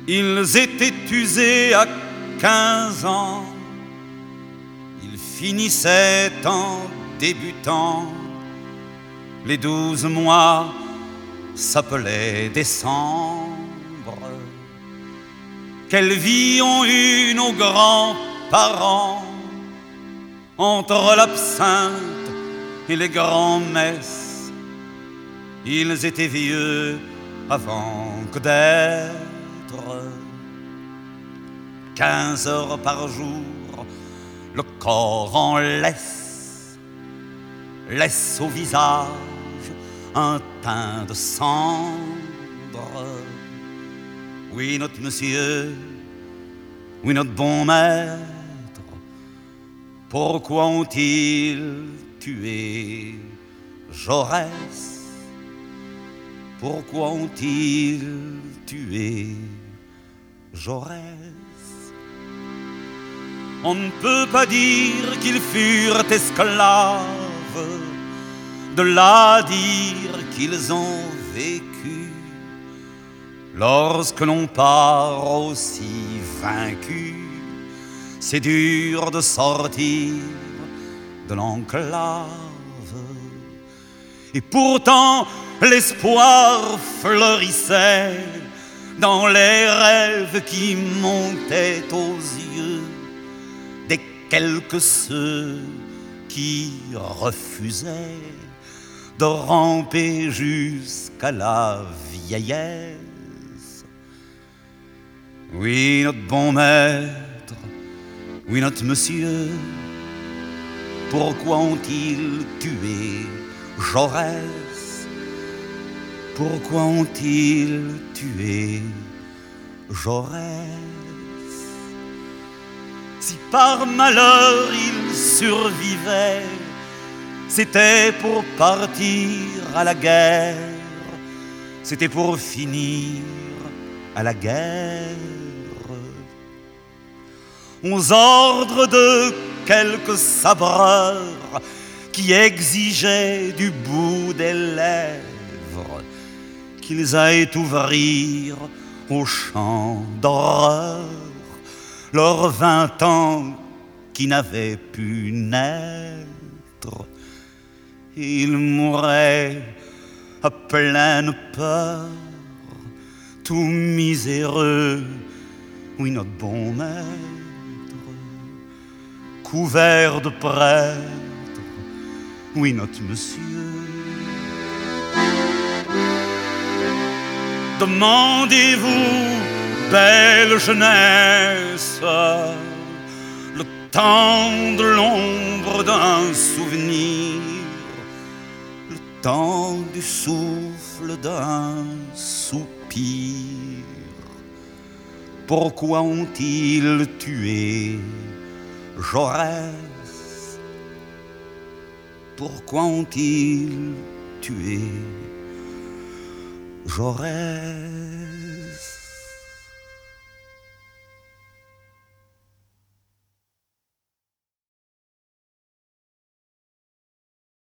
Ils étaient usés à 15 ans. Ils finissaient en débutant. Les 12 mois s'appelaient décembre. Quelle vie ont eu nos grands-parents entre l'absinthe et les grands-messes. Ils étaient vieux avant que d'être. 15 heures par jour, le corps en laisse au visage un teint de cendre. Oui, notre monsieur, oui, notre bon maître, pourquoi ont-ils tué Jaurès? Pourquoi ont-ils tué Jaurès? On ne peut pas dire qu'ils furent esclaves, de là dire qu'ils ont vécu. Lorsque l'on part aussi vaincu, c'est dur de sortir de l'enclave. Et pourtant l'espoir fleurissait dans les rêves qui montaient aux yeux des quelques ceux qui refusaient de ramper jusqu'à la vieillesse. Oui, notre bon maître, oui, notre monsieur, pourquoi ont-ils tué Jaurès? Pourquoi ont-ils tué Jaurès? Si par malheur il survivait, c'était pour partir à la guerre, c'était pour finir à la guerre. Aux ordres de quelques sabreurs qui exigeaient du bout des lèvres qu'ils aillent ouvrir au champ d'horreur leurs 20 ans qui n'avaient pu naître. Ils mouraient à pleine peur, tout miséreux, oui, notre bon maître, couvert de prêtres, oui, notre monsieur. Demandez-vous, belle jeunesse, le temps de l'ombre d'un souvenir, le temps du souffle d'un soupir. Pourquoi ont-ils tué Jaurès? Pourquoi ont-ils tué Jaurès?